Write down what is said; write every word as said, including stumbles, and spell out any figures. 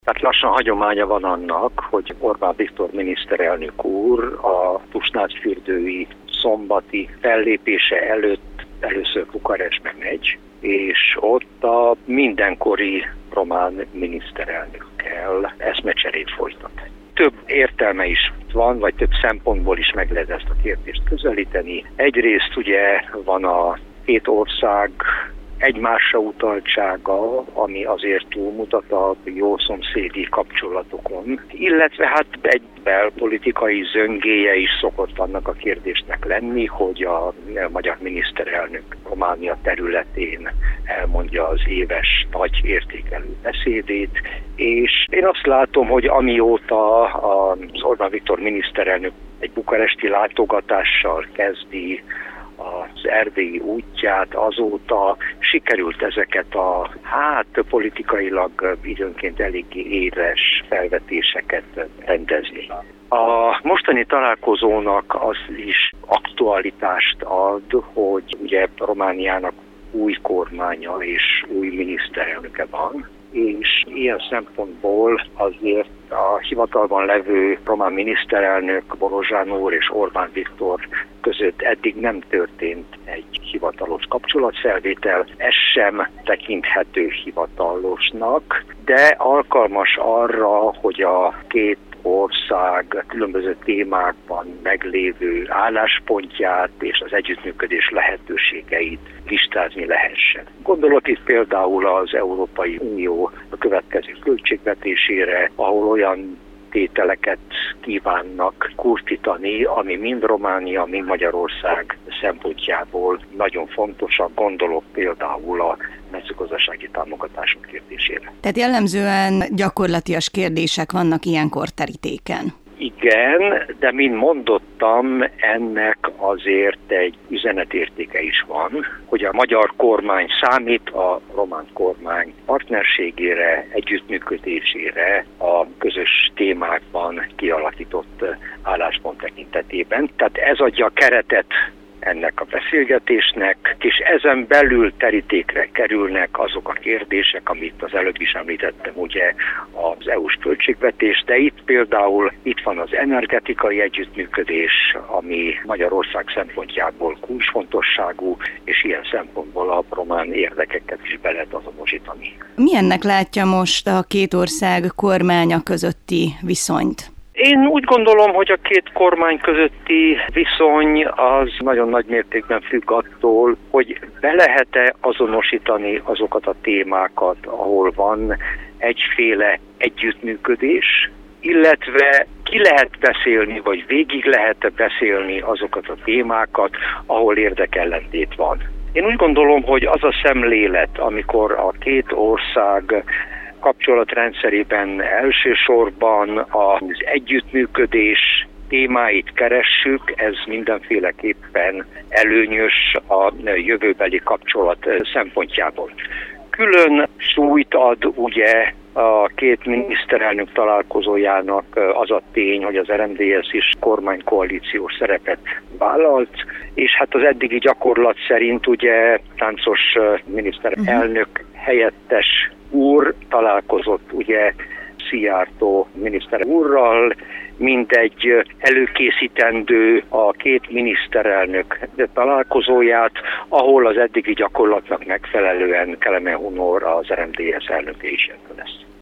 Tehát lassan hagyománya van annak, hogy Orbán Viktor miniszterelnök úr a tusnádsfürdői szombati fellépése előtt először Bukarestbe megy, és ott a mindenkori román miniszterelnökkel eszmecserét folytat. Több értelme is van, vagy több szempontból is meg lehet ezt a kérdést közelíteni. Egyrészt ugye van a két ország egymásra utaltsága, ami azért túlmutat a jó szomszédi kapcsolatokon, illetve hát egy belpolitikai zöngéje is szokott annak a kérdésnek lenni, hogy a magyar miniszterelnök Románia területén elmondja az éves nagy értékelő beszédét, és én azt látom, hogy amióta az Orbán Viktor miniszterelnök egy bukaresti látogatással kezdi az erdélyi útját, azóta sikerült ezeket a hát politikailag időnként eléggé éles felvetéseket rendezni. A mostani találkozónak az is aktualitást ad, hogy ugye Romániának új kormánya és új miniszterelnöke van, és ilyen szempontból azért a hivatalban levő román miniszterelnök Borozsán úr és Orbán Viktor között eddig nem történt egy hivatalos kapcsolatfelvétel, ez sem tekinthető hivatalosnak, de alkalmas arra, hogy a két ország különböző témákban meglévő álláspontját és az együttműködés lehetőségeit listázni lehessen. Gondolok itt például az Európai Unió a következő költségvetésére, ahol olyan tételeket kívánnak kurtítani, ami mind Románia, mind Magyarország szempontjából nagyon fontosak. Gondolok például a mezőgazdasági támogatások kérdésére. Tehát jellemzően gyakorlatias kérdések vannak ilyenkor terítéken. Igen, de mint mondottam, ennek azért egy üzenetértéke is van, hogy a magyar kormány számít a román kormány partnerségére, együttműködésére a közös témákban kialakított álláspont tekintetében. Tehát ez adja a keretet ennek a beszélgetésnek, és ezen belül terítékre kerülnek azok a kérdések, amit az előbb is említettem, ugye az é u-s költségvetés, de itt például itt van az energetikai együttműködés, ami Magyarország szempontjából kulcsfontosságú, és ilyen szempontból a román érdekeket is be lehet azonosítani. Milyennek látja most a két ország kormánya közötti viszonyt? Én úgy gondolom, hogy a két kormány közötti viszony az nagyon nagy mértékben függ attól, hogy be lehet-e azonosítani azokat a témákat, ahol van egyféle együttműködés, illetve ki lehet beszélni, vagy végig lehet-e beszélni azokat a témákat, ahol érdekellentét van. Én úgy gondolom, hogy az a szemlélet, amikor a két ország kapcsolatrendszerében elsősorban az együttműködés témáit keressük, ez mindenféleképpen előnyös a jövőbeli kapcsolat szempontjából. Külön súlyt ad ugye a két miniszterelnök találkozójának az a tény, hogy az er em dé es is kormánykoalíciós szerepet vállalt, és hát az eddigi gyakorlat szerint ugye Táncos miniszterelnök helyettes úr találkozott ugye Szijjártó miniszter úrral, mint egy előkészítendő a két miniszterelnök találkozóját, ahol az eddigi gyakorlatnak megfelelően Kelemen Hunor az er em dé es elnöke is lesz.